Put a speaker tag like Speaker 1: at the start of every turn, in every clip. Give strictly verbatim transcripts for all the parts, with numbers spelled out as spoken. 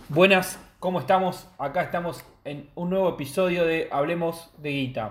Speaker 1: Buenas, ¿cómo estamos? Acá estamos en un nuevo episodio de Hablemos de Guita.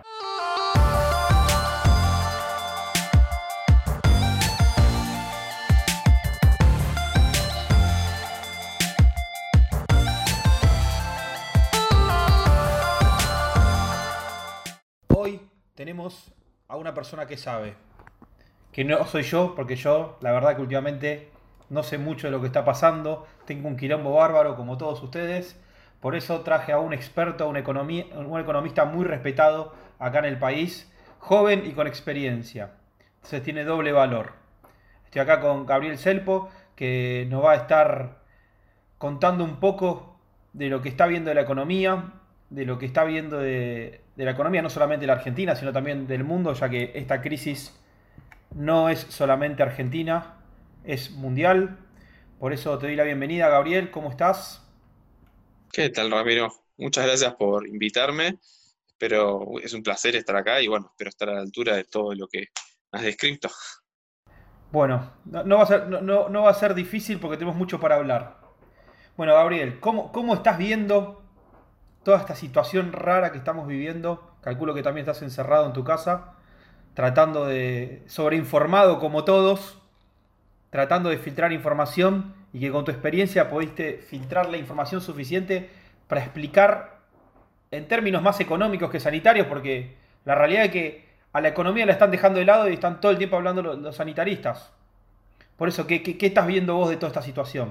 Speaker 1: Hoy tenemos a una persona que sabe, que no soy yo, porque yo, la verdad que últimamente no sé mucho de lo que está pasando, tengo un quilombo bárbaro como todos ustedes, por eso traje a un experto, un, economía, un economista muy respetado acá en el país, joven y con experiencia, entonces tiene doble valor. Estoy acá con Gabriel Selpo, que nos va a estar contando un poco de lo que está viendo de la economía, de lo que está viendo de, de la economía, no solamente de la Argentina, sino también del mundo, ya que esta crisis no es solamente argentina, es mundial. Por eso te doy la bienvenida, Gabriel. ¿Cómo estás?
Speaker 2: ¿Qué tal, Ramiro? Muchas gracias por invitarme. Espero, es un placer estar acá y bueno, espero estar a la altura de todo lo que has descrito.
Speaker 1: Bueno, no, no va a ser, no, no- no va a ser difícil porque tenemos mucho para hablar. Bueno, Gabriel, ¿cómo, cómo estás viendo toda esta situación rara que estamos viviendo? Calculo que también estás encerrado en tu casa, tratando de, sobreinformado como todos, tratando de filtrar información y que con tu experiencia pudiste filtrar la información suficiente para explicar en términos más económicos que sanitarios, porque la realidad es que a la economía la están dejando de lado y están todo el tiempo hablando los, los sanitaristas. Por eso, ¿qué, qué, qué estás viendo vos de toda esta situación?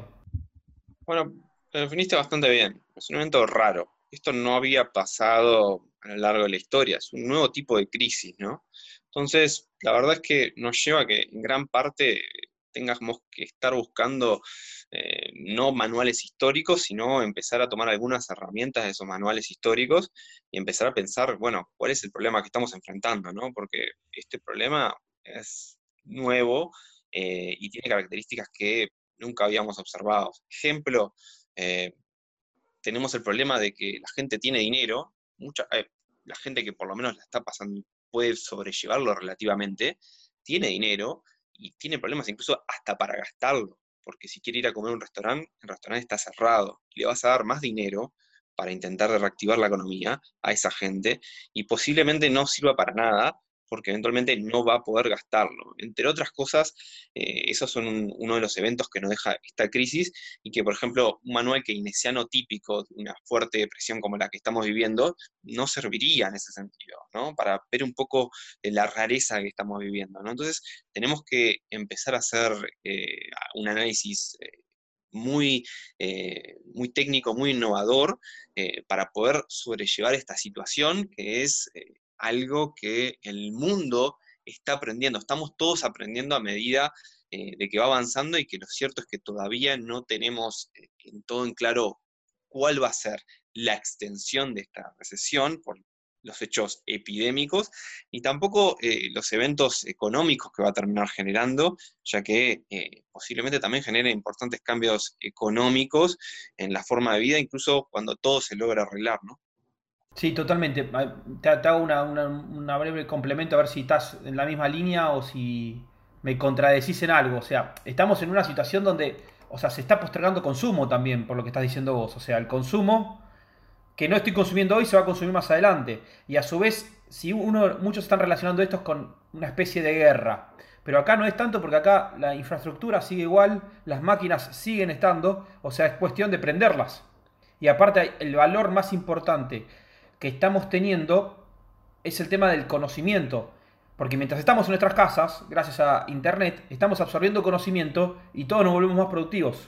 Speaker 2: Bueno, lo definiste bastante bien. Es un evento raro. Esto no había pasado a lo largo de la historia. Es un nuevo tipo de crisis, ¿no? Entonces, la verdad es que nos lleva a que en gran parte tengamos que estar buscando eh, no manuales históricos, sino empezar a tomar algunas herramientas de esos manuales históricos y empezar a pensar, bueno, ¿cuál es el problema que estamos enfrentando, ¿no? Porque este problema es nuevo eh, y tiene características que nunca habíamos observado. Ejemplo, eh, tenemos el problema de que la gente tiene dinero, mucha, eh, la gente que por lo menos la está pasando puede sobrellevarlo relativamente, tiene dinero y tiene problemas incluso hasta para gastarlo, porque si quiere ir a comer a un restaurante, el restaurante está cerrado, le vas a dar más dinero para intentar reactivar la economía a esa gente y posiblemente no sirva para nada porque eventualmente no va a poder gastarlo. Entre otras cosas, eh, esos son un- uno de los eventos que nos deja esta crisis y que, por ejemplo, un manual keynesiano típico de una fuerte depresión como la que estamos viviendo no serviría en ese sentido, ¿no? Para ver un poco eh, la rareza que estamos viviendo, ¿no? Entonces, tenemos que empezar a hacer eh, un análisis eh, muy, eh, muy técnico, muy innovador, eh, para poder sobrellevar esta situación que es eh, algo que el mundo está aprendiendo. Estamos todos aprendiendo a medida eh, de que va avanzando y que lo cierto es que todavía no tenemos eh, en todo en claro cuál va a ser la extensión de esta recesión por los hechos epidémicos y tampoco eh, los eventos económicos que va a terminar generando, ya que eh, posiblemente también genere importantes cambios económicos en la forma de vida, incluso cuando todo se logra arreglar, ¿no?
Speaker 1: Sí, totalmente. Ah, Te, te hago una, una- una breve complemento a ver si estás en la misma línea o si me contradecís en algo. O sea, estamos en una situación donde, o sea, se está postergando consumo también, por lo que estás diciendo vos. O sea, el consumo que no estoy consumiendo hoy se va a consumir más adelante. Y a su vez, si uno, muchos están relacionando esto con una especie de guerra. Pero acá no es tanto porque acá la infraestructura sigue igual, las máquinas siguen estando, o sea, es cuestión de prenderlas. Y aparte, el valor más importante que estamos teniendo es el tema del conocimiento. Porque mientras estamos en nuestras casas, gracias a Internet, estamos absorbiendo conocimiento y todos nos volvemos más productivos.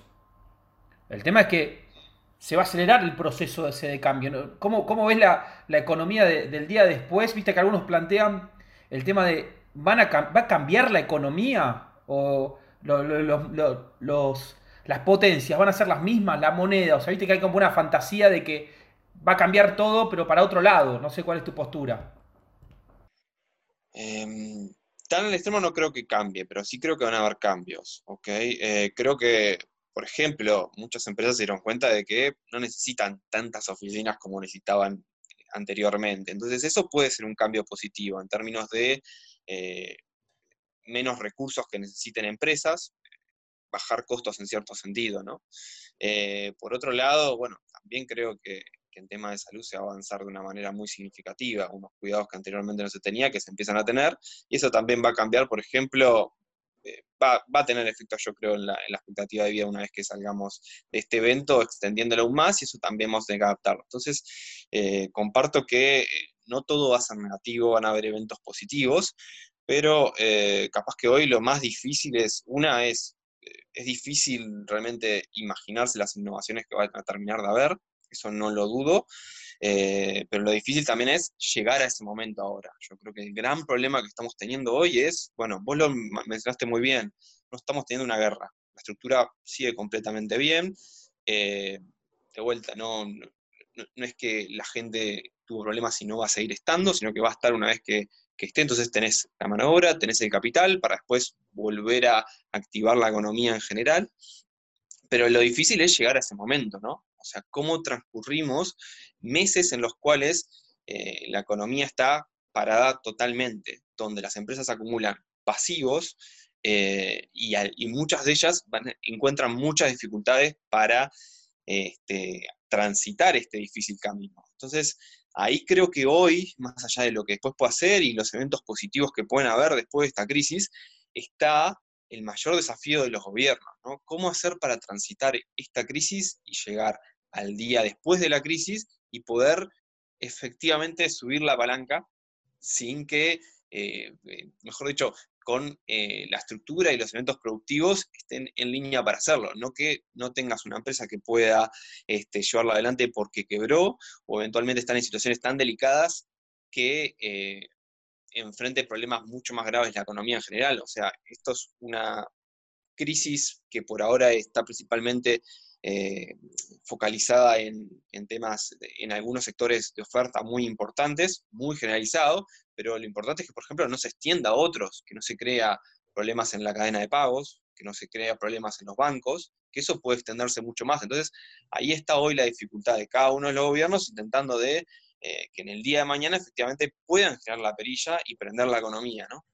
Speaker 1: El tema es que se va a acelerar el proceso ese de cambio, ¿no? ¿Cómo, cómo ves la, la economía de- del día después? Viste que algunos plantean el tema de, ¿van a, ¿va a cambiar la economía? ¿O lo- lo- lo- lo- los, las potencias van a ser las mismas, la moneda? O sea, viste que hay como una fantasía de que va a cambiar todo, pero para otro lado. No sé cuál es tu postura.
Speaker 2: Em, Tan al extremo no creo que cambie, pero sí creo que van a haber cambios, ¿ok? Eh, creo que, por ejemplo, muchas empresas se dieron cuenta de que no necesitan tantas oficinas como necesitaban anteriormente. Entonces, eso puede ser un cambio positivo en términos de eh, menos recursos que necesiten empresas, bajar costos en cierto sentido, ¿no? Eh, por otro lado, bueno, también creo que, que en tema de salud se va a avanzar de una manera muy significativa, unos cuidados que anteriormente no se tenía, que se empiezan a tener, y eso también va a cambiar, por ejemplo, eh, va, va, a tener efecto, yo creo, en la, en la expectativa de vida una vez que salgamos de este evento, extendiéndolo aún más, y eso también vamos a tener que adaptarlo. Entonces, eh, comparto que eh, no todo va a ser negativo, van a haber eventos positivos, pero eh, capaz que hoy lo más difícil es, una es, eh, es difícil realmente imaginarse las innovaciones que van a terminar de haber, eso no lo dudo, eh, pero lo difícil también es llegar a ese momento ahora. Yo creo que el gran problema que estamos teniendo hoy es, bueno, vos lo mencionaste muy bien, no estamos teniendo una guerra, la estructura sigue completamente bien, eh, de vuelta, no, no, no es que la gente tuvo problemas y no va a seguir estando, sino que va a estar una vez que, que esté, entonces tenés la mano de obra, tenés el capital para después volver a activar la economía en general, pero lo difícil es llegar a ese momento, ¿no? O sea, cómo transcurrimos meses en los cuales eh, la economía está parada totalmente, donde las empresas acumulan pasivos eh, y, y, muchas de ellas van, encuentran muchas dificultades para este, transitar este difícil camino. Entonces, ahí creo que hoy, más allá de lo que después puede hacer y los eventos positivos que pueden haber después de esta crisis, está el mayor desafío de los gobiernos, ¿no? ¿Cómo hacer para transitar esta crisis y llegar al día después de la crisis y poder efectivamente subir la palanca sin que, eh, mejor dicho, con eh, la estructura y los elementos productivos estén en línea para hacerlo, no que no tengas una empresa que pueda este, llevarla adelante porque quebró o eventualmente están en situaciones tan delicadas que eh, enfrente problemas mucho más graves de la economía en general. O sea, esto es una crisis que por ahora está principalmente eh, focalizada en, en temas, de, en algunos sectores de oferta muy importantes, muy generalizados, pero lo importante es que, por ejemplo, no se extienda a otros, que no se crea problemas en la cadena de pagos, que no se crea problemas en los bancos, que eso puede extenderse mucho más. Entonces, ahí está hoy la dificultad de cada uno de los gobiernos intentando de eh, que en el día de mañana efectivamente puedan generar la perilla y prender la economía, ¿no?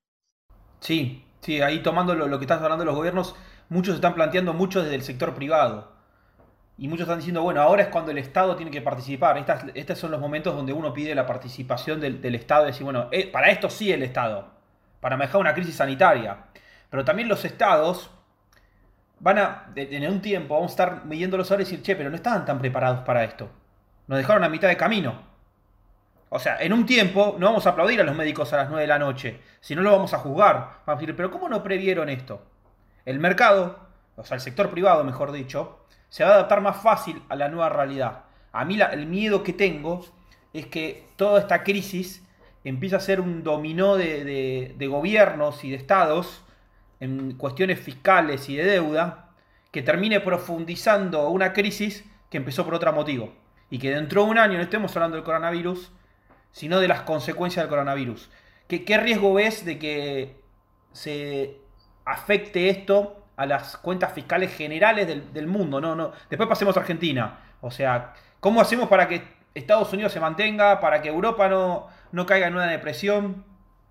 Speaker 1: Sí, sí, ahí tomando lo, lo que estás hablando de los gobiernos, muchos están planteando mucho desde el sector privado. Y muchos están diciendo, bueno, ahora es cuando el Estado tiene que participar. Estas, estos son los momentos donde uno pide la participación del, del Estado. Y decir, bueno, eh, para esto sí el Estado, para manejar una crisis sanitaria. Pero también los Estados van a, en un tiempo, vamos a estar midiéndolos ahora y decir, che, pero no estaban tan preparados para esto. Nos dejaron a mitad de camino. O sea, en un tiempo no vamos a aplaudir a los médicos a las nueve de la noche, si no lo vamos a juzgar. Vamos a decir, pero ¿cómo no previeron esto? El mercado, o sea, el sector privado, mejor dicho, se va a adaptar más fácil a la nueva realidad. A mí la, el miedo que tengo es que toda esta crisis empieza a ser un dominó de, de, de gobiernos y de estados en cuestiones fiscales y de deuda, que termine profundizando una crisis que empezó por otro motivo. Y que dentro de un año no estemos hablando del coronavirus, sino de las consecuencias del coronavirus. ¿Qué, qué riesgo ves de que se afecte esto a las cuentas fiscales generales del, del mundo? No, no. Después pasemos a Argentina. O sea, ¿cómo hacemos para que Estados Unidos se mantenga, para que Europa no, no caiga en una depresión?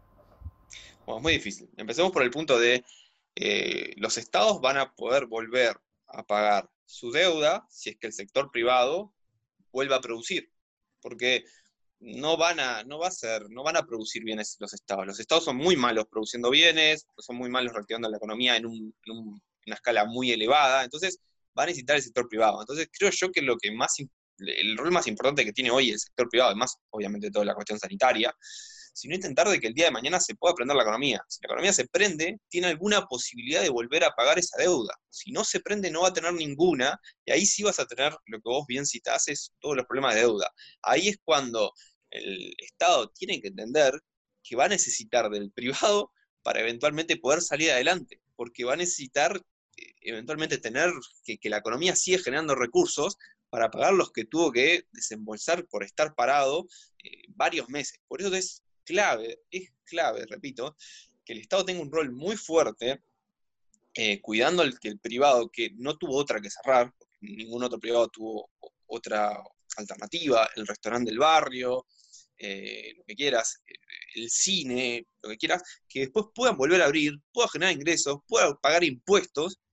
Speaker 2: Bueno, es muy difícil. Empecemos por el punto de eh, los estados van a poder volver a pagar su deuda si es que el sector privado vuelva a producir. Porque no van a, no va a ser, no van a producir bienes los estados. Los estados son muy malos produciendo bienes, son muy malos reactivando la economía en, un, en un, una escala muy elevada. Entonces, va a necesitar el sector privado. Entonces, creo yo que lo que más, el rol más importante que tiene hoy el sector privado, además, obviamente, toda la cuestión sanitaria, sino intentar de que el día de mañana se pueda prender la economía. Si la economía se prende, tiene alguna posibilidad de volver a pagar esa deuda. Si no se prende, no va a tener ninguna, y ahí sí vas a tener lo que vos bien citás, es todos los problemas de deuda. Ahí es cuando el Estado tiene que entender que va a necesitar del privado para eventualmente poder salir adelante, porque va a necesitar eh, eventualmente tener que, que la economía siga generando recursos para pagar los que tuvo que desembolsar por estar parado eh, varios meses. Por eso es clave, es clave, repito, que el Estado tenga un rol muy fuerte eh, cuidando el, que el privado, que no tuvo otra que cerrar, porque ningún otro privado tuvo otra alternativa, el restaurante del barrio, eh, lo que quieras, el cine, lo que quieras, que después puedan volver a abrir, puedan generar ingresos, puedan pagar impuestos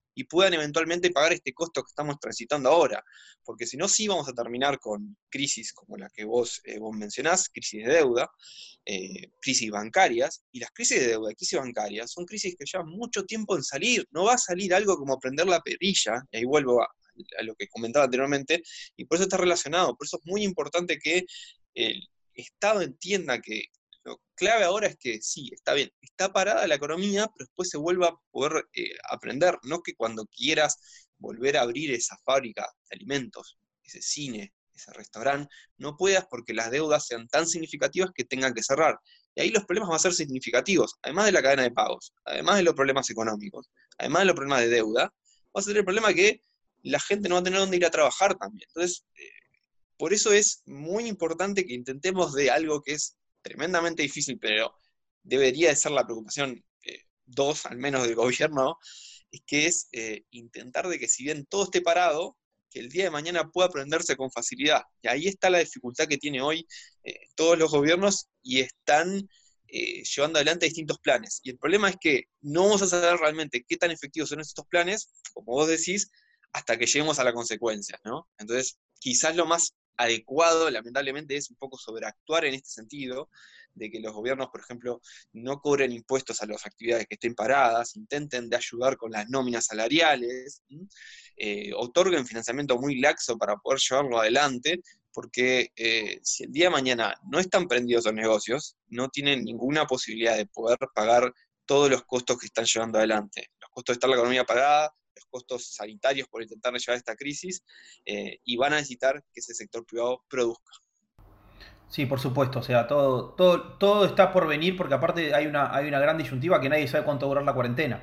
Speaker 2: y puedan eventualmente pagar este costo que estamos transitando ahora. Porque si no, sí vamos a terminar con crisis como la que vos, eh, vos mencionás, crisis de deuda, eh, crisis bancarias, y las crisis de deuda y crisis bancarias son crisis que llevan mucho tiempo en salir. No va a salir algo como prender la perilla, y ahí vuelvo a, a lo que comentaba anteriormente, y por eso está relacionado. Por eso es muy importante que el Estado entienda que lo clave ahora es que sí, está bien, está parada la economía, pero después se vuelva a poder eh, aprender, no que cuando quieras volver a abrir esa fábrica de alimentos, ese cine, ese restaurante, no puedas porque las deudas sean tan significativas que tengan que cerrar. Y ahí los problemas van a ser significativos, además de la cadena de pagos, además de los problemas económicos, además de los problemas de deuda, va a ser el problema que la gente no va a tener dónde ir a trabajar también. Entonces, eh, por eso es muy importante que intentemos de algo que es tremendamente difícil, pero debería de ser la preocupación eh, dos, al menos del gobierno, es que es eh, intentar de que si bien todo esté parado, que el día de mañana pueda aprenderse con facilidad. Y ahí está la dificultad que tiene hoy eh, todos los gobiernos y están eh, llevando adelante distintos planes. Y el problema es que no vamos a saber realmente qué tan efectivos son estos planes, como vos decís, hasta que lleguemos a la consecuencia, ¿no? Entonces, quizás lo más adecuado, lamentablemente, es un poco sobreactuar en este sentido, de que los gobiernos, por ejemplo, no cobren impuestos a las actividades que estén paradas, intenten de ayudar con las nóminas salariales, eh, otorguen financiamiento muy laxo para poder llevarlo adelante, porque eh, si el día de mañana no están prendidos los negocios, no tienen ninguna posibilidad de poder pagar todos los costos que están llevando adelante. Los costos de estar la economía parada, los costos sanitarios por intentar llevar esta crisis, eh, y van a necesitar que ese sector privado produzca.
Speaker 1: Sí, por supuesto, o sea, todo, todo, todo está por venir porque aparte hay una, hay una gran disyuntiva que nadie sabe cuánto va a durar la cuarentena.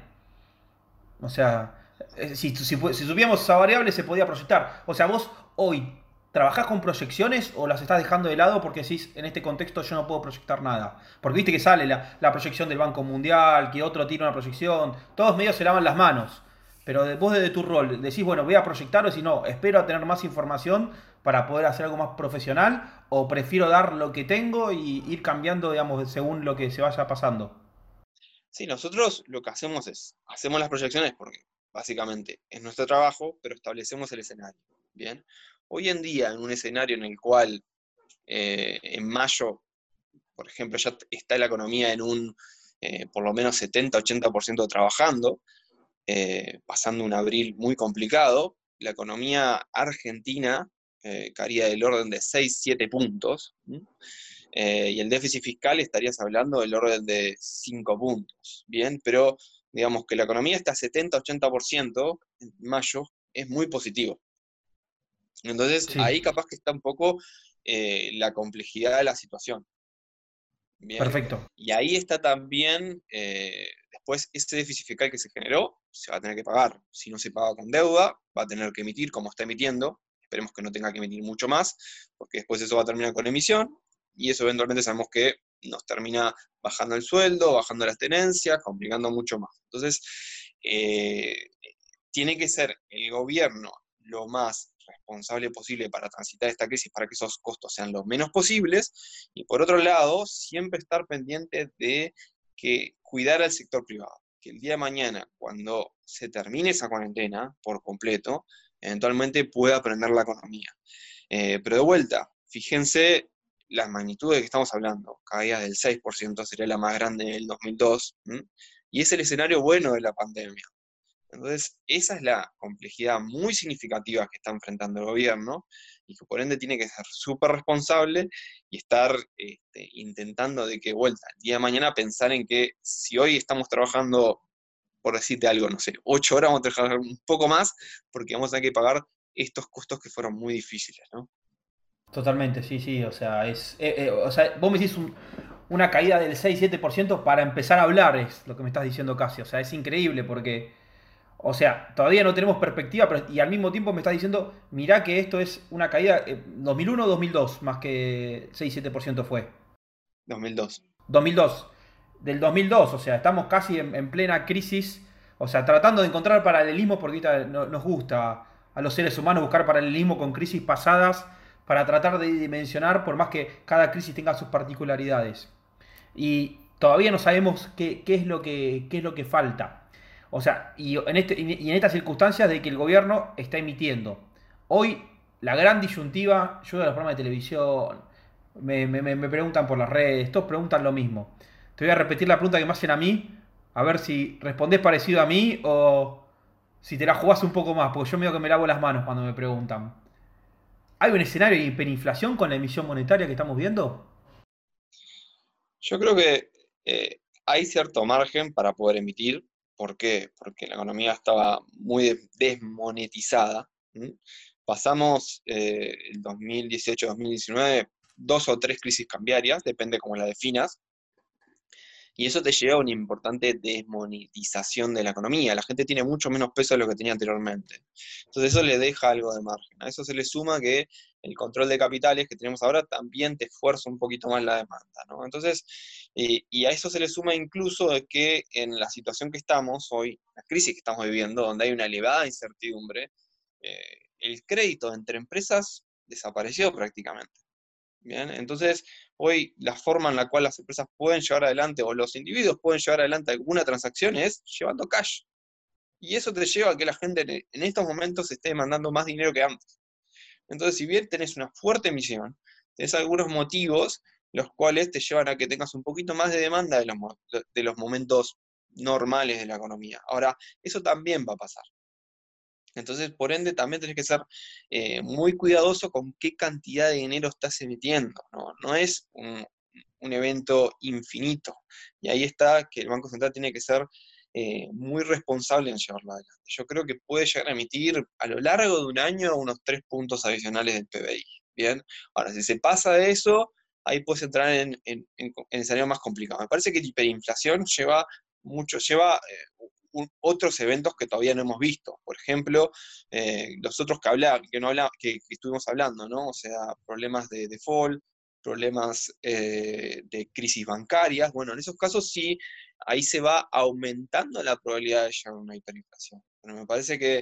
Speaker 1: O sea, eh, si, si, si supiéramos esa variable se podía proyectar. O sea, vos hoy trabajás con proyecciones o las estás dejando de lado porque decís, en este contexto yo no puedo proyectar nada. Porque viste que sale la, la proyección del Banco Mundial, que otro tiene una proyección, todos medios se lavan las manos. Pero de- vos desde tu rol decís, bueno, voy a proyectar o si no, espero a tener más información para poder hacer algo más profesional o prefiero dar lo que tengo y ir cambiando, digamos, según lo que se vaya pasando.
Speaker 2: Sí, nosotros lo que hacemos es, hacemos las proyecciones porque básicamente es nuestro trabajo, pero establecemos el escenario. Bien, hoy en día en un escenario en el cual eh, en mayo, por ejemplo, ya está la economía en un eh, por lo menos setenta-ochenta por ciento trabajando, eh, pasando un abril muy complicado, la economía argentina eh, caería del orden de seis siete puntos, ¿m? Eh, y el déficit fiscal estarías hablando del orden de cinco puntos, ¿bien? Pero digamos que la economía está a setenta-ochenta por ciento en mayo, es muy positivo. Entonces
Speaker 1: Sí,
Speaker 2: ahí capaz que está un poco eh, la complejidad de la situación. Bien,
Speaker 1: perfecto.
Speaker 2: y ahí está también, eh, después ese déficit fiscal que se generó, se va a tener que pagar. Si no se paga con deuda, va a tener que emitir como está emitiendo. Esperemos que no tenga que emitir mucho más, porque después eso va a terminar con emisión, y eso eventualmente sabemos que nos termina bajando el sueldo, bajando las tenencias, complicando mucho más. Entonces, eh, tiene que ser el gobierno lo más responsable posible para transitar esta crisis, para que esos costos sean los menos posibles, y por otro lado, siempre estar pendiente de que cuidar al sector privado, que el día de mañana, cuando se termine esa cuarentena por completo, eventualmente pueda aprender la economía. Eh, pero de vuelta, fíjense las magnitudes de que estamos hablando, caída del seis por ciento sería la más grande en el dos mil dos, ¿m? Y es el escenario bueno de la pandemia. Entonces, esa es la complejidad muy significativa que está enfrentando el gobierno y que por ende tiene que ser súper responsable y estar este, intentando de que vuelta, el día de mañana pensar en que si hoy estamos trabajando, por decirte algo, no sé, ocho horas, vamos a trabajar un poco más porque vamos a tener que pagar estos costos que fueron muy difíciles, ¿no?
Speaker 1: Totalmente, sí, sí, o sea, es, eh, eh, o sea, vos me decís un- una caída del seis siete por ciento para empezar a hablar, es lo que me estás diciendo casi, o sea, es increíble porque, o sea, todavía no tenemos perspectiva pero, y al mismo tiempo me estás diciendo, mirá que esto es una caída eh, dos mil uno o dos mil dos, más que seis siete por ciento fue.
Speaker 2: dos mil dos.
Speaker 1: dos mil dos, del dos mil dos, o sea, estamos casi en, en plena crisis, o sea, tratando de encontrar paralelismo porque ahorita no- nos gusta a los seres humanos buscar paralelismo con crisis pasadas para tratar de dimensionar, por más que cada crisis tenga sus particularidades. Y todavía no sabemos qué, qué es, lo que, qué es lo que falta. O sea, y en, este, y en estas circunstancias de que el gobierno está emitiendo. Hoy, la gran disyuntiva, yo de los programas de televisión, me, me, me preguntan por las redes, todos preguntan lo mismo. Te voy a repetir la pregunta que me hacen a mí, a ver si respondés parecido a mí o si te la jugás un poco más, porque yo medio que me lavo las manos cuando me preguntan. ¿Hay un escenario de hiperinflación con la emisión monetaria que estamos viendo?
Speaker 2: Yo creo que eh, hay cierto margen para poder emitir. ¿Por qué? Porque la economía estaba muy desmonetizada. ¿Mm? Pasamos eh, el dos mil dieciocho-dos mil diecinueve dos o tres crisis cambiarias, depende cómo la definas, y eso te lleva a una importante desmonetización de la economía. La gente tiene mucho menos peso de lo que tenía anteriormente. Entonces eso le deja algo de margen. A eso se le suma que el control de capitales que tenemos ahora también te fuerza un poquito más la demanda, ¿no? Entonces, eh, y a eso se le suma incluso de que en la situación que estamos hoy, la crisis que estamos viviendo, donde hay una elevada incertidumbre, eh, el crédito entre empresas desapareció prácticamente. Bien, entonces hoy la forma en la cual las empresas pueden llevar adelante o los individuos pueden llevar adelante alguna transacción es llevando cash. Y eso te lleva a que la gente en en estos momentos esté demandando más dinero que antes. Entonces, si bien tenés una fuerte emisión, tenés algunos motivos los cuales te llevan a que tengas un poquito más de demanda de los, mo- de los momentos normales de la economía. Ahora, eso también va a pasar. Entonces, por ende, también tenés que ser eh, muy cuidadoso con qué cantidad de dinero estás emitiendo, ¿no? No es un, un evento infinito. Y ahí está que el Banco Central tiene que ser eh, muy responsable en llevarlo adelante. Yo creo que puede llegar a emitir a lo largo de un año unos tres puntos adicionales del P B I. Bien, ahora, si se pasa de eso, ahí puedes entrar en, en, en, en escenario más complicado. Me parece que la hiperinflación lleva mucho, lleva eh, un- otros eventos que todavía no hemos visto. Por ejemplo, eh, los otros que, habla, que, no habla, que, que estuvimos hablando, ¿no? O sea, problemas de default, problemas eh, de crisis bancarias. Bueno, en esos casos sí, ahí se va aumentando la probabilidad de llegar a una hiperinflación. Pero me parece que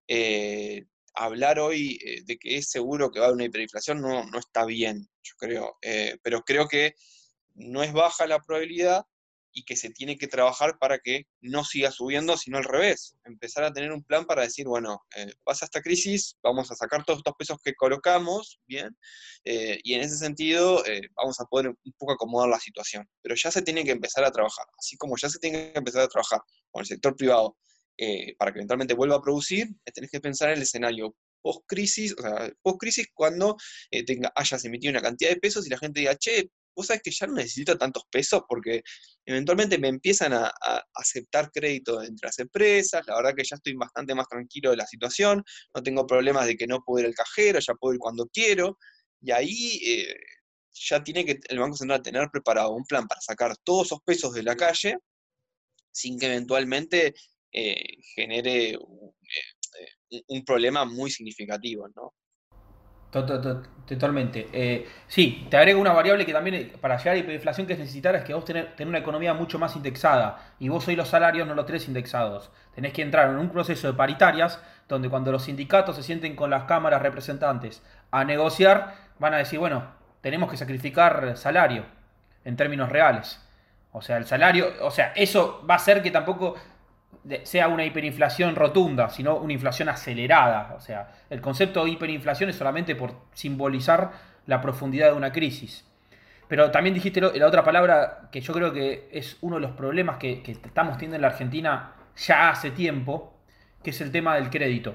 Speaker 2: eh, hablar hoy eh, de que es seguro que va a haber una hiperinflación no, no está bien, yo creo. Eh, pero creo que no es baja la probabilidad y que se tiene que trabajar para que no siga subiendo, sino al revés. Empezar a tener un plan para decir, bueno, eh, pasa esta crisis, vamos a sacar todos estos pesos que colocamos, bien, eh, y en ese sentido eh, vamos a poder un poco acomodar la situación. Pero ya se tiene que empezar a trabajar, así como ya se tiene que empezar a trabajar con el sector privado eh, para que eventualmente vuelva a producir, eh, tenés que pensar en el escenario post-crisis, o sea, post-crisis cuando eh, tenga, hayas emitido una cantidad de pesos y la gente diga, che, vos sabés que ya no necesito tantos pesos porque eventualmente me empiezan a, a aceptar crédito entre las empresas, la verdad que ya estoy bastante más tranquilo de la situación, no tengo problemas de que no puedo ir al cajero, ya puedo ir cuando quiero, y ahí eh, ya tiene que el Banco Central tener preparado un plan para sacar todos esos pesos de la calle sin que eventualmente eh, genere un, eh, un problema muy significativo, ¿no?
Speaker 1: To- to- to- Totalmente. Eh, sí, te agrego una variable que también eh, para llegar a la hiperinflación que es necesitar es que vos tenés, tenés una economía mucho más indexada y vos hoy los salarios no los tenés indexados. Tenés que entrar en un proceso de paritarias donde cuando los sindicatos se sienten con las cámaras representantes a negociar, van a decir, bueno, tenemos que sacrificar salario en términos reales. O sea, el salario, o sea, eso va a hacer que tampoco sea una hiperinflación rotunda, sino una inflación acelerada. O sea, el concepto de hiperinflación es solamente por simbolizar la profundidad de una crisis. Pero también dijiste la otra palabra que yo creo que es uno de los problemas que, que estamos teniendo en la Argentina ya hace tiempo, que es el tema del crédito.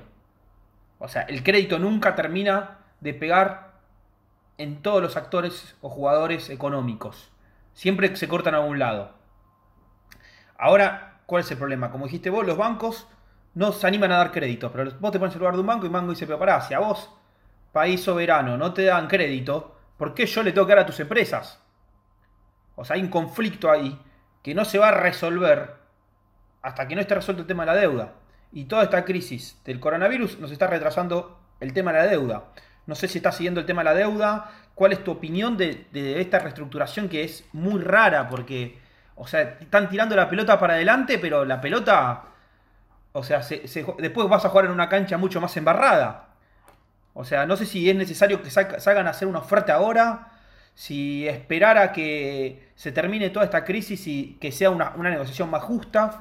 Speaker 1: O sea, el crédito nunca termina de pegar en todos los actores o jugadores económicos. Siempre se cortan a un lado. Ahora, ¿cuál es el problema? Como dijiste vos, los bancos no se animan a dar créditos, pero vos te pones en el lugar de un banco y un banco dice, pero pará, si a vos, país soberano, no te dan crédito, ¿por qué yo le tengo que dar a tus empresas? O sea, hay un conflicto ahí que no se va a resolver hasta que no esté resuelto el tema de la deuda. Y toda esta crisis del coronavirus nos está retrasando el tema de la deuda. No sé si estás siguiendo el tema de la deuda. ¿Cuál es tu opinión de, de esta reestructuración que es muy rara? Porque, o sea, están tirando la pelota para adelante, pero la pelota, o sea, se, se, después vas a jugar en una cancha mucho más embarrada. O sea, no sé si es necesario que salgan a hacer una oferta ahora, si esperar a que se termine toda esta crisis y que sea una, una negociación más justa.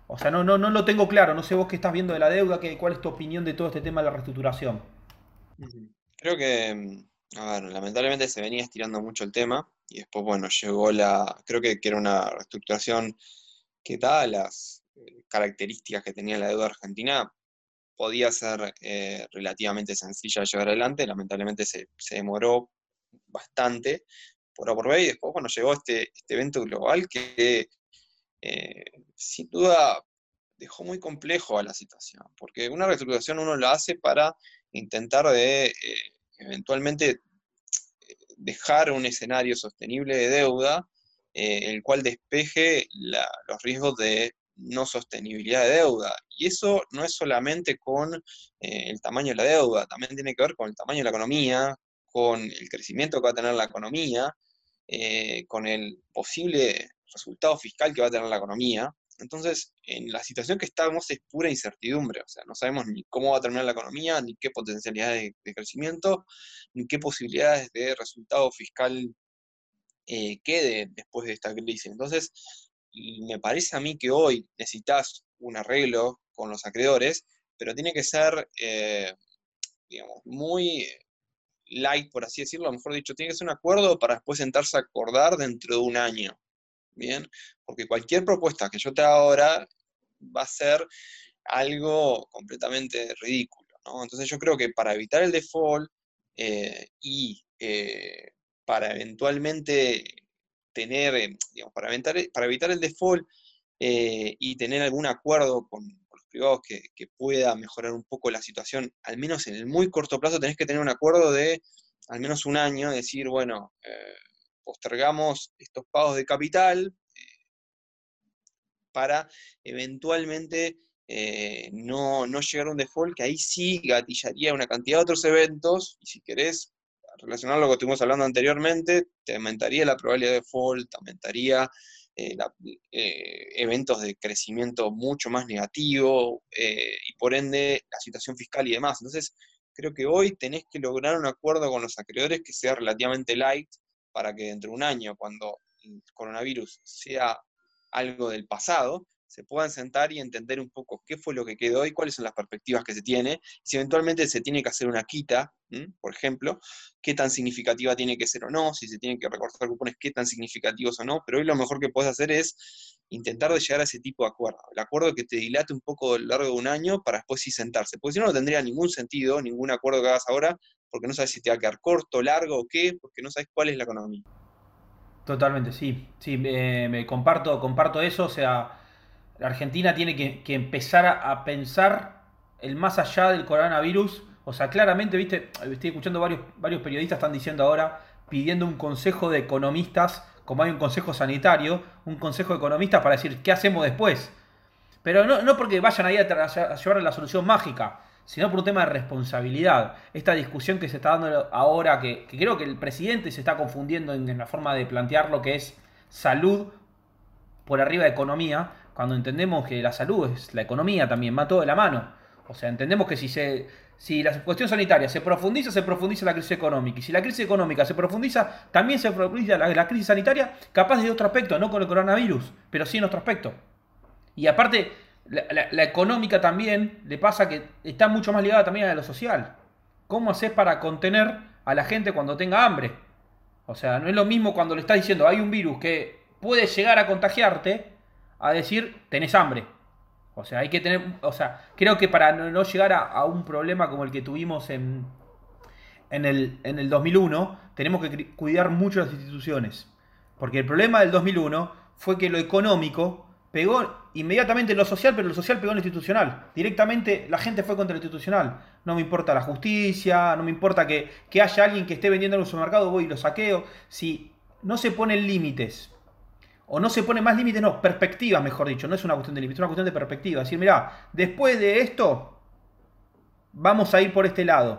Speaker 1: O sea, no, no, no lo tengo claro. No sé vos qué estás viendo de la deuda, qué, cuál es tu opinión de todo este tema de la reestructuración.
Speaker 2: Ujú. Creo que, mm, a ver, lamentablemente se venía estirando mucho el tema y después, bueno, llegó la, creo que, que era una reestructuración que dadas las eh, características que tenía la deuda argentina, podía ser eh, relativamente sencilla de llevar adelante, lamentablemente se, se demoró bastante por A por B y después, bueno, llegó este, este evento global que eh, sin duda dejó muy complejo a la situación, porque una reestructuración uno la hace para intentar de eh, eventualmente dejar un escenario sostenible de deuda, eh, el cual despeje la- los riesgos de no sostenibilidad de deuda. Y eso no es solamente con eh, el tamaño de la deuda, también tiene que ver con el tamaño de la economía, con el crecimiento que va a tener la economía, eh, con el posible resultado fiscal que va a tener la economía. Entonces, en la situación que estamos es pura incertidumbre, o sea, no sabemos ni cómo va a terminar la economía, ni qué potencialidades de, de crecimiento, ni qué posibilidades de resultado fiscal eh, quede después de esta crisis. Entonces, y me parece a mí que hoy necesitas un arreglo con los acreedores, pero tiene que ser, eh, digamos, muy light, por así decirlo, mejor dicho, tiene que ser un acuerdo para después sentarse a acordar dentro de un año. Bien, porque cualquier propuesta que yo te haga ahora va a ser algo completamente ridículo, ¿no? Entonces yo creo que para evitar el default eh, y eh, para eventualmente tener, eh, digamos, para evitar, para evitar el default eh, y tener algún acuerdo con, con los privados que, que pueda mejorar un poco la situación, al menos en el muy corto plazo tenés que tener un acuerdo de al menos un año, decir, bueno, eh, postergamos estos pagos de capital para eventualmente eh, no, no llegar a un default, que ahí sí gatillaría una cantidad de otros eventos, y si querés relacionar lo que estuvimos hablando anteriormente, te aumentaría la probabilidad de default, te aumentaría eh, la- eh, eventos de crecimiento mucho más negativo, eh, y por ende la situación fiscal y demás. Entonces, creo que hoy tenés que lograr un acuerdo con los acreedores que sea relativamente light para que dentro de un año, cuando el coronavirus sea algo del pasado, se puedan sentar y entender un poco qué fue lo que quedó y cuáles son las perspectivas que se tiene. Si eventualmente se tiene que hacer una quita, ¿m? Por ejemplo, qué tan significativa tiene que ser o no, si se tienen que recortar cupones, qué tan significativos o no, pero hoy lo mejor que puedes hacer es intentar de llegar a ese tipo de acuerdo, el acuerdo que te dilate un poco a lo largo de un año para después sí sentarse, porque si no, no tendría ningún sentido, ningún acuerdo que hagas ahora, porque no sabes si te va a quedar corto, largo o qué, porque no sabes cuál es la economía.
Speaker 1: Totalmente, sí. Sí, me, me comparto, comparto eso. O sea, la Argentina tiene que, que empezar a, a pensar el más allá del coronavirus. O sea, claramente, viste, estoy escuchando varios, varios periodistas están diciendo ahora, pidiendo un consejo de economistas, como hay un consejo sanitario, un consejo de economistas para decir qué hacemos después. Pero no, no porque vayan ahí a, a llevar la solución mágica, sino por un tema de responsabilidad. Esta discusión que se está dando ahora, que, que creo que el presidente se está confundiendo en, en la forma de plantear lo que es salud por arriba de economía, cuando entendemos que la salud es la economía también, va todo de la mano. O sea, entendemos que si, se, si la cuestión sanitaria se profundiza, se profundiza la crisis económica. Y si la crisis económica se profundiza, también se profundiza la, la crisis sanitaria, capaz de otro aspecto, no con el coronavirus, pero sí en otro aspecto. Y aparte, la, la- la económica también le pasa que está mucho más ligada también a lo social. ¿Cómo haces para contener a la gente cuando tenga hambre? O sea, no es lo mismo cuando le estás diciendo hay un virus que puede llegar a contagiarte a decir tenés hambre. O sea, hay que tener. O sea, creo que para no, no llegar a, a un problema como el que tuvimos en, en el, en el dos mil uno, tenemos que cuidar mucho las instituciones. Porque el problema del dos mil uno fue que lo económico pegó inmediatamente en lo social, pero lo social pegó en lo institucional. Directamente la gente fue contra lo institucional. No me importa la justicia, no me importa que, que haya alguien que esté vendiendo en un supermercado, voy y lo saqueo. Si no se ponen límites, o no se ponen más límites, no, perspectivas, mejor dicho, no es una cuestión de límites, es una cuestión de perspectiva. Es decir, mirá, después de esto, vamos a ir por este lado.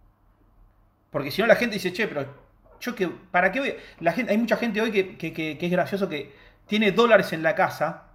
Speaker 1: Porque si no la gente dice, che, pero yo que, ¿para qué voy? La gente, hay mucha gente hoy que, que, que, que es gracioso que tiene dólares en la casa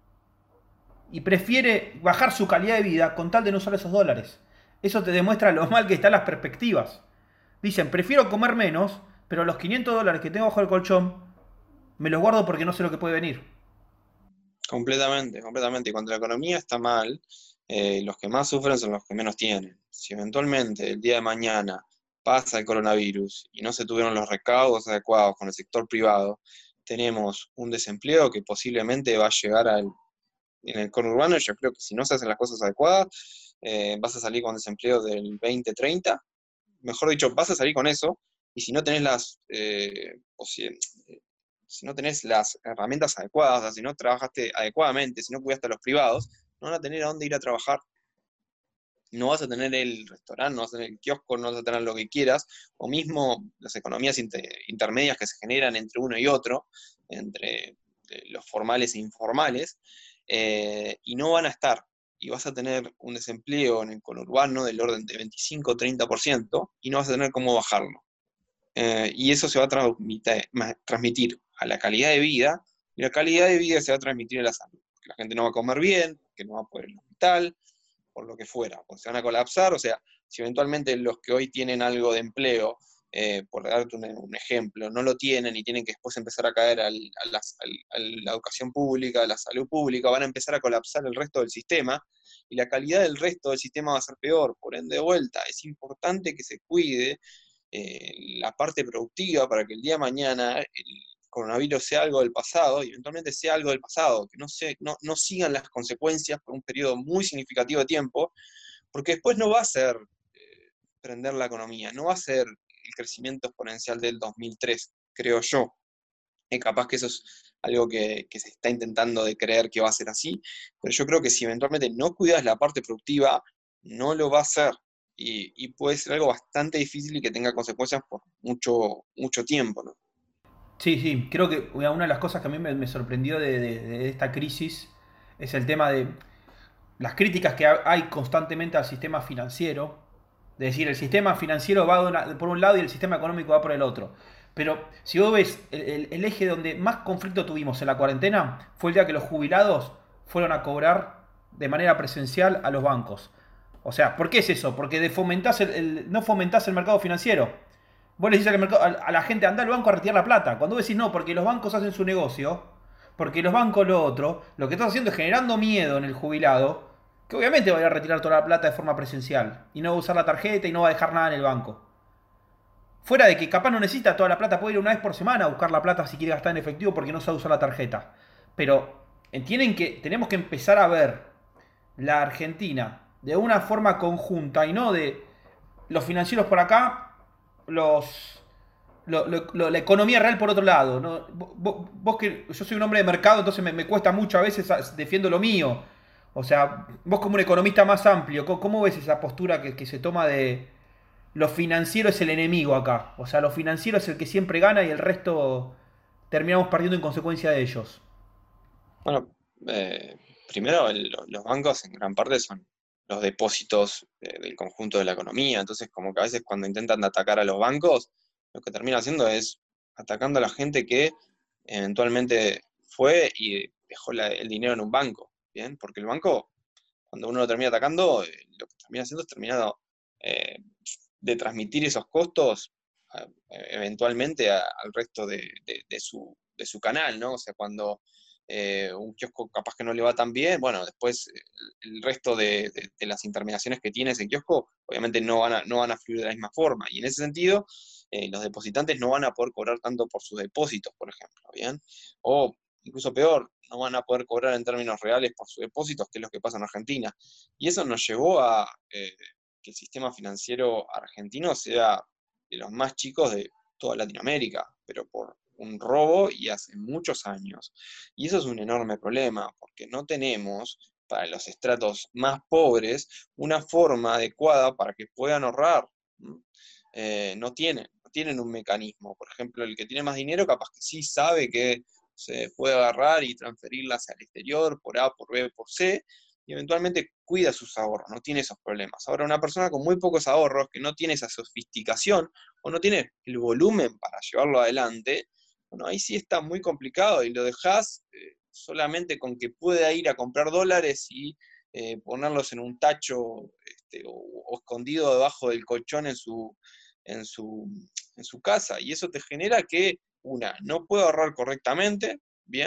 Speaker 1: y prefiere bajar su calidad de vida con tal de no usar esos dólares. Eso te demuestra lo mal que están las perspectivas. Dicen, prefiero comer menos, pero los quinientos dólares que tengo bajo el colchón me los guardo porque no sé lo que puede venir.
Speaker 2: Completamente, completamente. Y cuando la economía está mal, eh, los que más sufren son los que menos tienen. Si eventualmente el día de mañana pasa el coronavirus y no se tuvieron los recaudos adecuados con el sector privado, tenemos un desempleo que posiblemente va a llegar al, en el conurbano. Yo creo que si no se hacen las cosas adecuadas, eh, vas a salir con desempleo del veinte treinta. Mejor dicho, vas a salir con eso, y si no tenés las, eh, posi- si no tenés las herramientas adecuadas, o sea, si no trabajaste adecuadamente, si no cuidaste a los privados, no van a tener a dónde ir a trabajar. No vas a tener el restaurante, no vas a tener el kiosco, no vas a tener lo que quieras, o mismo las economías inter- intermedias que se generan entre uno y otro, entre eh, los formales e informales, eh, y no van a estar. Y vas a tener un desempleo en el conurbano del orden de veinticinco treinta por ciento, y no vas a tener cómo bajarlo. Eh, y eso se va a transmitir, transmitir a la calidad de vida, y la calidad de vida se va a transmitir a la salud. La gente no va a comer bien, que no va a poder ir al hospital, por lo que fuera, porque se van a colapsar. O sea, si eventualmente los que hoy tienen algo de empleo, eh, por darte un, un, ejemplo, no lo tienen y tienen que después empezar a caer al, a, las, al, a la educación pública, a la salud pública, van a empezar a colapsar el resto del sistema, y la calidad del resto del sistema va a ser peor. Por ende, de vuelta, es importante que se cuide eh, la parte productiva para que el día de mañana el coronavirus sea algo del pasado, y eventualmente sea algo del pasado, que no, se, no, no sigan las consecuencias por un periodo muy significativo de tiempo, porque después no va a ser eh, prender la economía, no va a ser el crecimiento exponencial del dos mil tres, creo yo. Y capaz que eso es algo que, que se está intentando de creer que va a ser así, pero yo creo que si eventualmente no cuidas la parte productiva, no lo va a hacer. Y, y puede ser algo bastante difícil y que tenga consecuencias por mucho, mucho tiempo, ¿no?
Speaker 1: Sí, sí, creo que una de las cosas que a mí me, me sorprendió de, de- de esta crisis es el tema de las críticas que hay constantemente al sistema financiero. Es decir, el sistema financiero va de una- por un lado y el sistema económico va por el otro. Pero si vos ves, el, el- el eje donde más conflicto tuvimos en la cuarentena fue el día que los jubilados fueron a cobrar de manera presencial a los bancos. O sea, ¿por qué es eso? Porque de fomentás el- el- no fomentás el mercado financiero. Vos le decís al mercado- a, a la gente, anda al banco a retirar la plata. Cuando vos decís no, porque los bancos hacen su negocio, porque los bancos lo otro, lo que estás haciendo es generando miedo en el jubilado, que obviamente va a ir a retirar toda la plata de forma presencial y no va a usar la tarjeta y no va a dejar nada en el banco. Fuera de que capaz no necesita toda la plata, puede ir una vez por semana a buscar la plata si quiere gastar en efectivo porque no sabe usar la tarjeta. Pero entienden que tenemos que empezar a ver la Argentina de una forma conjunta y no de los financieros por acá, los lo- lo- lo- la economía real por otro lado. ¿No? Vos, vos que yo soy un hombre de mercado, entonces me, me cuesta mucho a veces a- defiendo lo mío. O sea, vos como un economista más amplio, ¿cómo, cómo ves esa postura que, que se toma de lo financiero es el enemigo acá? O sea, lo financiero es el que siempre gana y el resto terminamos perdiendo en consecuencia de ellos.
Speaker 2: Bueno, eh, primero el- los bancos en gran parte son los depósitos eh, del conjunto de la economía. Entonces como que a veces cuando intentan atacar a los bancos, lo que termina haciendo es atacando a la gente que eventualmente fue y dejó la- el dinero en un banco, ¿bien? Porque el banco, cuando uno lo termina atacando, eh, lo que termina haciendo es terminar eh, de transmitir esos costos a- eventualmente a- al resto de, de- de su, de su canal, ¿no? O sea, cuando eh, un kiosco capaz que no le va tan bien, bueno, después eh, el resto de, de- de las intermediaciones que tiene ese kiosco, obviamente no van a, no van a fluir de la misma forma. Y en ese sentido, eh, los depositantes no van a poder cobrar tanto por sus depósitos, por ejemplo, ¿bien? O incluso peor, no van a poder cobrar en términos reales por sus depósitos, que es lo que pasa en Argentina. Y eso nos llevó a eh, que el sistema financiero argentino sea de los más chicos de toda Latinoamérica, pero por un robo y hace muchos años. Y eso es un enorme problema, porque no tenemos para los estratos más pobres una forma adecuada para que puedan ahorrar. ¿Mm? Eh, no tienen, no tienen un mecanismo. Por ejemplo, el que tiene más dinero capaz que sí sabe que se puede agarrar y transferirlas al exterior por A, por B, por C, y eventualmente cuida sus ahorros, no tiene esos problemas. Ahora, una persona con muy pocos ahorros, que no tiene esa sofisticación o no tiene el volumen para llevarlo adelante, bueno, ahí sí está muy complicado y lo dejas eh, solamente con que pueda ir a comprar dólares y eh, ponerlos en un tacho este, o, o, escondido debajo del colchón en su, en, su, en su casa. Y eso te genera que, una, no puede ahorrar correctamente, bien,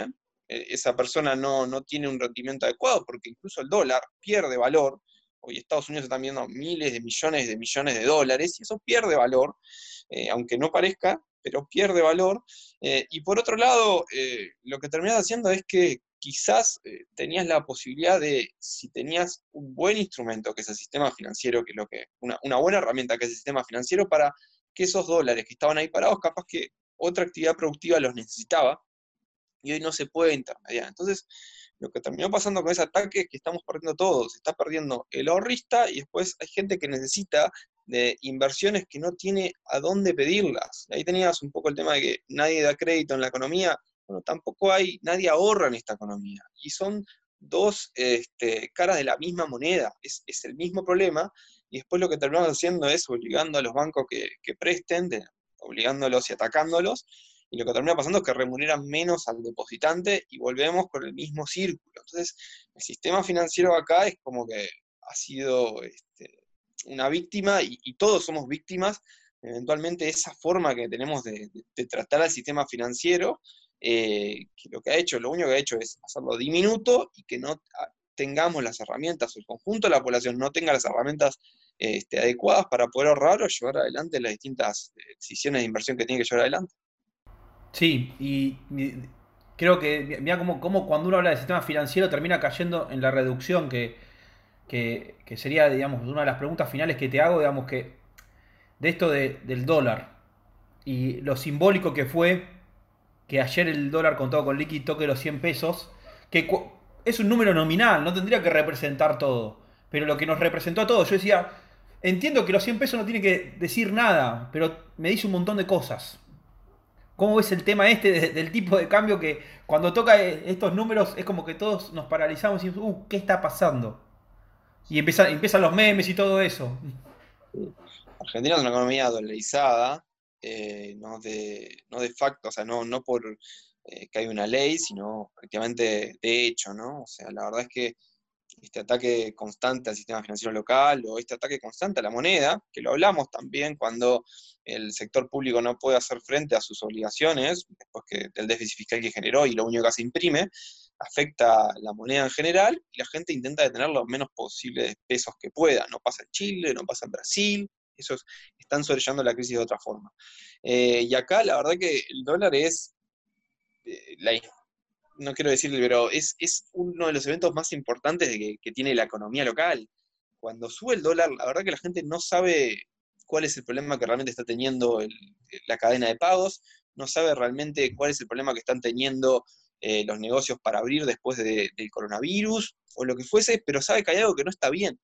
Speaker 2: eh, esa persona no, no tiene un rendimiento adecuado, porque incluso el dólar pierde valor. Hoy Estados Unidos está viendo miles de millones de millones de dólares, y eso pierde valor, eh, aunque no parezca, pero pierde valor. Eh, y por otro lado, eh, lo que terminas haciendo es que quizás eh, tenías la posibilidad de, si tenías un buen instrumento, que es el sistema financiero, que es lo que, una, una buena herramienta que es el sistema financiero, para que esos dólares que estaban ahí parados, capaz que otra actividad productiva los necesitaba, y hoy no se puede intermediar. Entonces, lo que terminó pasando con ese ataque es que estamos perdiendo todo. Se está perdiendo el ahorrista, y después hay gente que necesita de inversiones que no tiene a dónde pedirlas. Ahí tenías un poco el tema de que nadie da crédito en la economía. Bueno, tampoco hay, nadie ahorra en esta economía. Y son dos este, caras de la misma moneda. Es, es el mismo problema, y después lo que terminamos haciendo es obligando a los bancos que, que presten, de, obligándolos y atacándolos, y lo que termina pasando es que remuneran menos al depositante y volvemos con el mismo círculo. Entonces, el sistema financiero acá es como que ha sido este, una víctima, y, y todos somos víctimas. Eventualmente esa forma que tenemos de, de, de tratar al sistema financiero, eh, que lo que ha hecho, lo único que ha hecho es hacerlo diminuto, y que no tengamos las herramientas, o el conjunto de la población no tenga las herramientas este, adecuadas para poder ahorrar o llevar adelante las distintas eh, decisiones de inversión que tiene que llevar adelante.
Speaker 1: Sí, y, y creo que, mira cómo, cómo cuando uno habla de sistema financiero termina cayendo en la reducción, que, que, que sería, digamos, una de las preguntas finales que te hago, digamos, que de esto de- del dólar y lo simbólico que fue que ayer el dólar contado con liqui toque los cien pesos, que es un número nominal, no tendría que representar todo, pero lo que nos representó a todos, yo decía, entiendo que los cien pesos no tiene que decir nada, pero me dice un montón de cosas. ¿Cómo ves el tema este de- del tipo de cambio que cuando toca eh, estos números es como que todos nos paralizamos y decimos, uh, ¿qué está pasando? Y empiezan, empiezan los memes y todo eso.
Speaker 2: Argentina es una economía dolarizada, eh, no de, no de facto, o sea, no, no por eh, que hay una ley, sino prácticamente de hecho, ¿no? O sea, la verdad es que este ataque constante al sistema financiero local, o este ataque constante a la moneda, que lo hablamos también cuando el sector público no puede hacer frente a sus obligaciones, después que, del déficit fiscal que generó, y lo único que se imprime, afecta a la moneda en general, y la gente intenta detener lo menos posible de pesos que pueda. No pasa en Chile, no pasa en Brasil, esos están sobrellevando la crisis de otra forma. Eh, y acá la verdad que el dólar es, eh, la no quiero decirle, pero es, es uno de los eventos más importantes de que, que tiene la economía local. Cuando sube el dólar, la verdad que la gente no sabe cuál es el problema que realmente está teniendo el- la cadena de pagos, no sabe realmente cuál es el problema que están teniendo eh, los negocios para abrir después de- del coronavirus, o lo que fuese, pero sabe que hay algo que no está bien.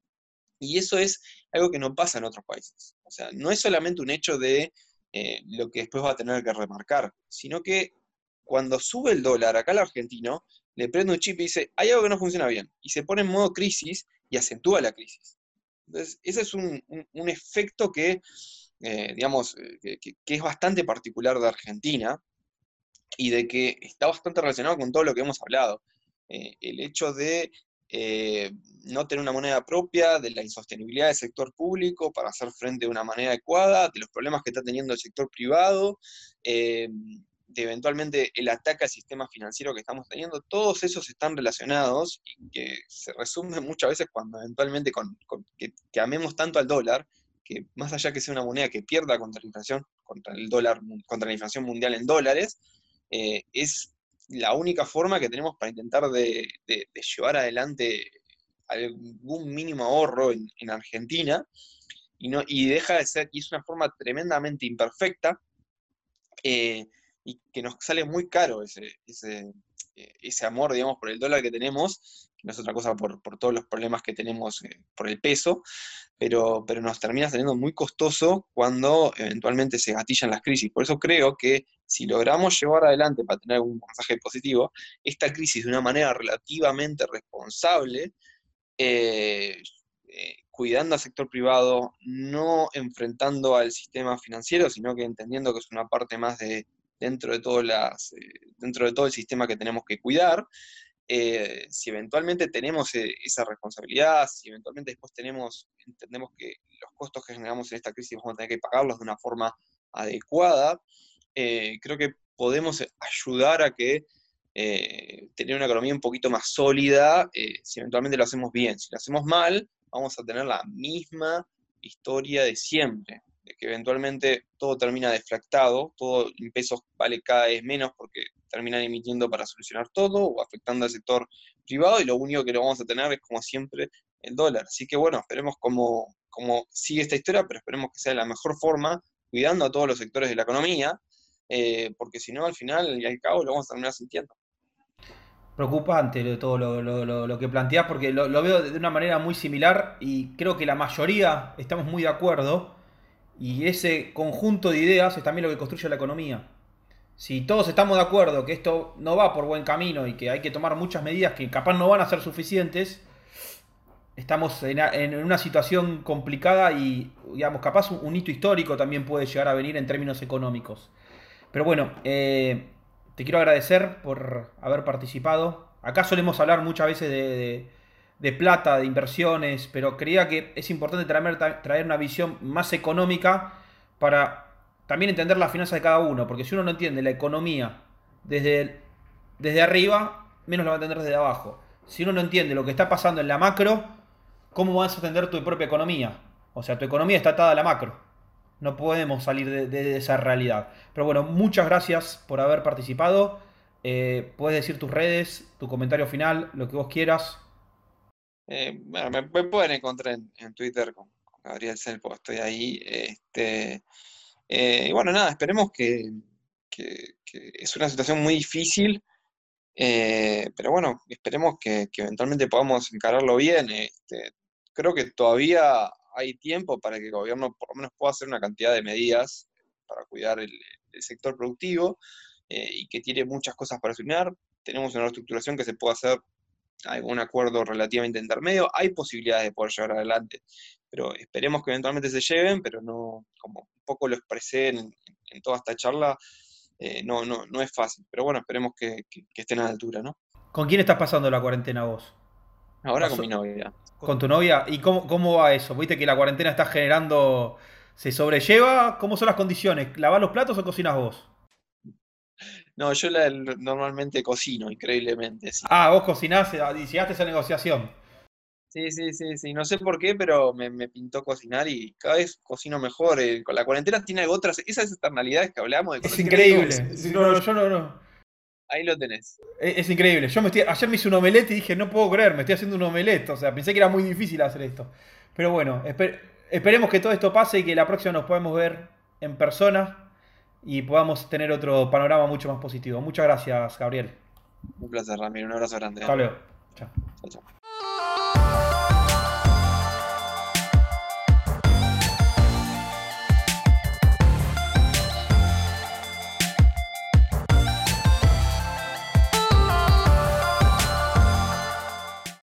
Speaker 2: Y eso es algo que no pasa en otros países. O sea, no es solamente un hecho de eh, lo que después va a tener que remarcar, sino que cuando sube el dólar acá al argentino, le prende un chip y dice, hay algo que no funciona bien, y se pone en modo crisis y acentúa la crisis. Entonces, ese es un, un- un efecto que, eh, digamos, eh, que, que- que es bastante particular de Argentina, y de que está bastante relacionado con todo lo que hemos hablado. Eh, el hecho de eh, no tener una moneda propia, de la insostenibilidad del sector público para hacer frente de una manera adecuada, de los problemas que está teniendo el sector privado, eh, de eventualmente el ataque al sistema financiero que estamos teniendo, todos esos están relacionados, y que se resumen muchas veces cuando eventualmente con, con- que, que amemos tanto al dólar, que más allá que sea una moneda que pierda contra la inflación, contra el dólar, contra la inflación mundial en dólares, eh, es la única forma que tenemos para intentar de, de- de llevar adelante algún mínimo ahorro en, en Argentina, y, no, y deja de ser, y es una forma tremendamente imperfecta, eh, y que nos sale muy caro ese, ese, eh, ese amor, digamos, por el dólar que tenemos, que no es otra cosa por, por todos los problemas que tenemos eh, por el peso, pero, pero nos termina saliendo muy costoso cuando eventualmente se gatillan las crisis. Por eso creo que si logramos llevar adelante, para tener un mensaje positivo, esta crisis de una manera relativamente responsable, eh, eh, cuidando al sector privado, no enfrentando al sistema financiero, sino que entendiendo que es una parte más de dentro de, todas las, eh, dentro de todo el sistema que tenemos que cuidar. Eh, si eventualmente tenemos eh, esa responsabilidad, si eventualmente después tenemos, entendemos que los costos que generamos en esta crisis vamos a tener que pagarlos de una forma adecuada, eh, creo que podemos ayudar a que eh, tener una economía un poquito más sólida eh, si eventualmente lo hacemos bien. Si lo hacemos mal, vamos a tener la misma historia de siempre, de que eventualmente todo termina deflactado, todo en pesos vale cada vez menos porque terminan emitiendo para solucionar todo o afectando al sector privado y lo único que lo vamos a tener es como siempre el dólar. Así que bueno, esperemos cómo, cómo sigue esta historia, pero esperemos que sea de la mejor forma, cuidando a todos los sectores de la economía, eh, porque si no, al final y al cabo lo vamos a terminar sintiendo.
Speaker 1: Preocupante de todo lo, lo- lo- lo que planteás, porque lo, lo veo de una manera muy similar y creo que la mayoría estamos muy de acuerdo. Y ese conjunto de ideas es también lo que construye la economía. Si todos estamos de acuerdo que esto no va por buen camino y que hay que tomar muchas medidas que capaz no van a ser suficientes, estamos en, en una situación complicada y, digamos, capaz un, un hito histórico también puede llegar a venir en términos económicos. Pero bueno, eh, te quiero agradecer por haber participado. Acá solemos hablar muchas veces de, de- de plata, de inversiones, pero creía que es importante traer, traer una visión más económica para también entender las finanzas de cada uno, porque si uno no entiende la economía desde, desde arriba, menos lo va a entender desde abajo. Si uno no entiende lo que está pasando en la macro, ¿cómo vas a entender tu propia economía? O sea, tu economía está atada a la macro. No podemos salir de, de esa realidad. Pero bueno, muchas gracias por haber participado. Eh, puedes decir tus redes, tu comentario final, lo que vos quieras.
Speaker 2: Eh, bueno, me, me pueden encontrar en, en Twitter con, con Gabriel Selpo, estoy ahí. Este, eh, y bueno, nada, esperemos que, que- que es una situación muy difícil, eh, pero bueno, esperemos que, que eventualmente podamos encararlo bien. Este, creo que todavía hay tiempo para que el gobierno por lo menos pueda hacer una cantidad de medidas para cuidar el, el sector productivo eh, y que tiene muchas cosas para solucionar. Tenemos una reestructuración que se puede hacer algún acuerdo relativamente intermedio, hay posibilidades de poder llevar adelante, pero esperemos que eventualmente se lleven, pero no, como un poco lo expresé en, en toda esta charla, eh, no, no, no es fácil, pero bueno, esperemos que, que- que estén a la altura, ¿no?
Speaker 1: ¿Con quién estás pasando la cuarentena vos?
Speaker 2: Ahora con mi
Speaker 1: ¿Pasó-
Speaker 2: novia.
Speaker 1: ¿Con tu novia? ¿Y cómo, cómo va eso? ¿Viste que la cuarentena está generando... ¿Se sobrelleva? ¿Cómo son las condiciones? ¿Lavás los platos o cocinas vos?
Speaker 2: No, yo la- normalmente cocino, increíblemente, sí.
Speaker 1: Ah, vos cocinás eh, y llegaste a esa negociación.
Speaker 2: Sí, sí, sí, sí, no sé por qué, pero me, me pintó cocinar y cada vez cocino mejor. Eh, con la cuarentena tiene algo otras, esas externalidades que hablamos de
Speaker 1: Es
Speaker 2: conocimientos,
Speaker 1: increíble. No, no, yo no, no.
Speaker 2: ahí lo tenés.
Speaker 1: Es, es increíble. Yo me estoy, ayer me hice un omelette y dije, no puedo creer, me estoy haciendo un omelette. O sea, pensé que era muy difícil hacer esto. Pero bueno, esper- esperemos que todo esto pase y que la próxima nos podamos ver en persona y podamos tener otro panorama mucho más positivo. Muchas gracias, Gabriel.
Speaker 2: Un placer, Ramiro, un abrazo grande, ¿eh?
Speaker 1: Hasta luego. Chao.
Speaker 2: Chao, chao.